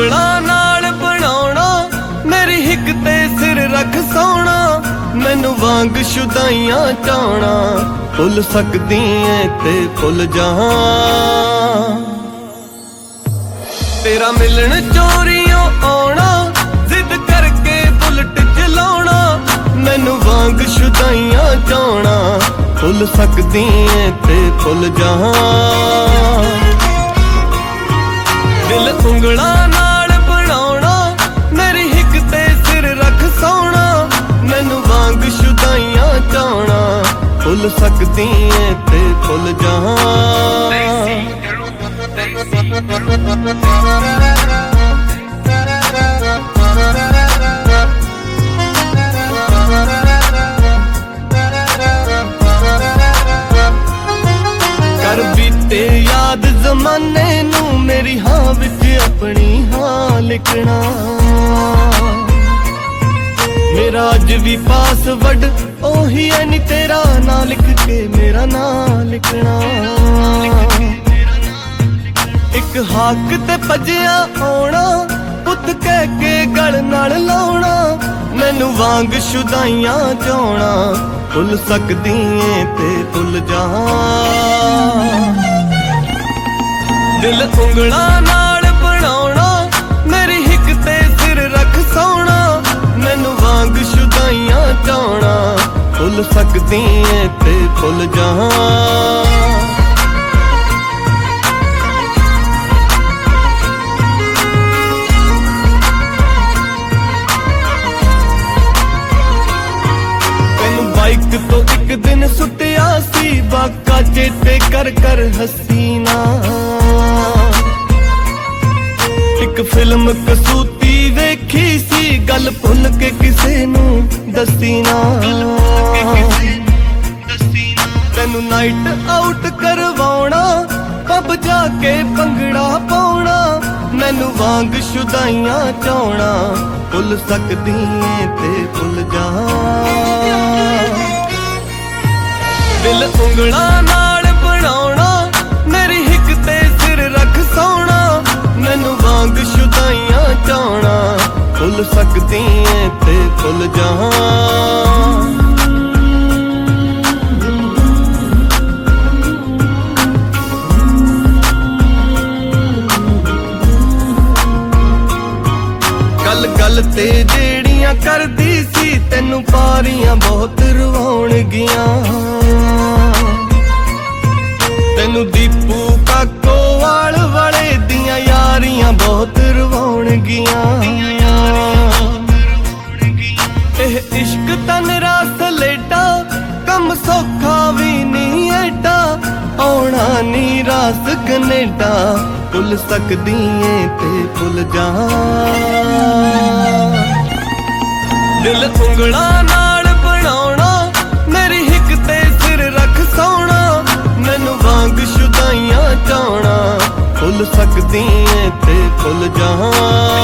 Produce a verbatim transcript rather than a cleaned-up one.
ਉਂਗਲਾਂ ਨਾਲ ਬਣਾਉਣਾ, ਮੇਰੀ ਹਿੱਕ ਤੇ ਸਿਰ ਰੱਖ ਸੋਣਾ, ਮੈਨੂੰ ਵਾਂਗ ਸ਼ੁਦਾਈਆਂ ਚਾਉਣਾ, ਭੁੱਲ ਸਕਦੀ ਏ ਤੇ ਭੁੱਲ ਜਾਵਾਂ। ਤੇਰਾ ਮਿਲਣ ਚੋਰੀਆਂ ਆਉਣਾ, ਜ਼ਿੱਦ ਕਰਕੇ ਬੁਲਟ ਚਲਾਉਣਾ, ਮੈਨੂੰ ਵਾਂਗ ਸ਼ੁਦਾਈਆਂ ਚਾਉਣਾ, ਭੁੱਲ ਸਕਦੀ ਏ ਤੇ ਭੁੱਲ ਜਾਵਾਂ। ਦਿਲ ਉਂਗਲਾਂ ਨਾਲ ਬਣਾਉਣਾ, ਮੇਰੀ ਹਿੱਕ ਤੇ ਸਿਰ ਰੱਖ ਸੋਣਾ, ਮੈਨੂੰ ਵਾਂਗ ਸ਼ੁਦਾਈਆਂ ਚਾਉਣਾ, ਭੁੱਲ ਸਕਦੀ ਏ ਤੇ ਭੁੱਲ ਜਾਵਾਂ। ਕਰ ਬੀਤੇ ਯਾਦ ਜ਼ਮਾਨੇ ਨੂੰ, ਮੇਰੀ ਹਾਂ ਵਿੱਚ ਆਪਣੀ ਹਾਂ ਲਿਖਣਾ, ਮੇਰਾ ਅੱਜ ਵੀ ਪਾਸਵਰਡ ਉਹੀ ਐ ਨੀ, ਤੇਰਾ ਨਾਂ ਲਿਖ ਕੇ ਮੇਰਾ ਨਾਂ ਲਿਖਣਾ। ਇੱਕ ਹੱਕ ਤੇ ਭੱਜਿਆ ਆਉਣਾ, ਪੁੱਤ ਕਹਿ ਕੇ ਗਲ ਨਾਲ ਲਾਉਣਾ, ਮੈਨੂੰ ਵਾਂਗ ਸ਼ੁਦਾਈਆਂ ਚਾਉਣਾ, ਭੁੱਲ ਸਕਦੀ ਏ ਤੇ ਭੁੱਲ ਜਾਵਾਂ। ਦਿਲ ਉਂਗਲਾਂ ਨਾਲ ਬਣਾਉਣਾ, ਮੇਰੀ ਹਿੱਕ ਤੇ ਸਿਰ ਰੱਖ ਸੋਣਾ, ਮੈਨੂੰ ਵਾਂਗ ਸ਼ੁਦਾਈਆਂ ਚਾਉਣਾ, ਭੁੱਲ ਸਕਦੀ ਏ ਤੇ ਭੁੱਲ ਜਾਵਾਂ। ਬਾਈਕ ਤੋਂ ਇੱਕ ਦਿਨ ਸੁੱਟਿਆ ਸੀ, ਬਾਕਾ ਚੇਤੇ ਕਰ ਕਰ ਹਸੀਨਾ, ਇੱਕ ਫਿਲਮ ਕਸੂਤੀ ਵੇਖੀ ਸੀ, ਗੱਲ ਭੁੱਲ ਕੇ ਕਿਸੇ ਨੂੰ ਦੱਸੀ ਨਾ, ਤੈਨੂੰ ਨਾਈਟ ਆਊਟ ਕਰਵਾਉਣਾ, ਪੱਬ ਜਾ ਕੇ ਭੰਗੜਾ ਪਾਉਣਾ, ਮੈਨੂੰ ਵਾਂਗ ਸ਼ੁਦਾਈਆਂ ਚਾਉਣਾ, ਭੁੱਲ ਸਕਦੀ ਏ ਤੇ ਭੁੱਲ ਜਾਵਾਂ। ਦਿਲ ਉਂਗਲਾਂ ਨਾਲ ਬਣਾਉਣਾ, ਮੇਰੀ ਹਿੱਕ ਤੇ ਸਿਰ ਰੱਖ ਸੋਣਾ, ਮੈਨੂੰ ਵਾਂਗ ਸ਼ੁਦਾਈਆਂ ਚਾਉਣਾ, ਭੁੱਲ ਸਕਦੀ ਏ ਤੇ ਭੁੱਲ ਜਾਵਾਂ। ਗੱਲ ਗੱਲ ਤੇ ਜਿਹੜੀਆਂ ਕਰਦੀ ਸੀ, ਤੈਨੂੰ ਪਾਰੀਆਂ ਬਹੁਤ ਰਵਾਉਣਗੀਆਂ, ਤੈਨੂੰ ਦੀਪੂ ਕਾਕੋਵਾਲ ਵਾਲੇ ਦੀਆਂ ਯਾਰੀਆਂ ਬਹੁਤ ਰਵਾਉਣਗੀਆਂ। ਇਹ ਇਸ਼ਕ ਤਾਂ ਨਿਰਾਸ ਲੇਟਾ, ਕੰਮ ਸੌਖਾ ਵੀ ਨਹੀਂ ਏਡਾ, ਆਉਣਾ ਨੀ ਰਾਸ ਕਨੇਡਾ, ਭੁੱਲ ਸਕਦੀ ਏ ਤੇ ਭੁੱਲ ਜਾਵਾਂ। ਦਿਲ ਉਂਗਲਾਂ ਨਾਲ ਬਣਾਉਣਾ, ਮੇਰੀ ਹਿੱਕ ਤੇ ਸਿਰ ਰੱਖ ਸੋਣਾ, ਮੈਨੂੰ ਵਾਂਗ ਸ਼ੁਦਾਈਆਂ ਚਾਉਣਾ, ਭੁੱਲ ਸਕਦੀ ਏ ਤੇ ਭੁੱਲ ਜਾਵਾਂ।